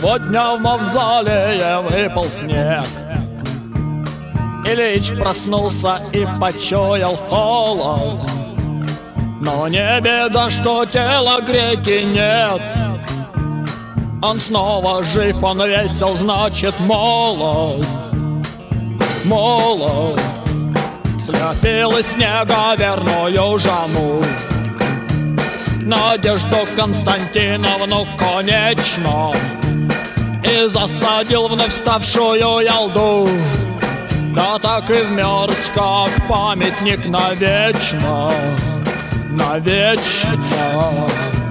Сегодня в мавзолее выпал снег. Ильич проснулся и почуял холод. Но не беда, что тела греки нет. Он снова жив, он весел, значит молод. Молод. Слепил из снега верную жену, Надежду Константиновну, конечно, и засадил вновь ставшую ялду. Да так и вмерз, как памятник навечно, навечно.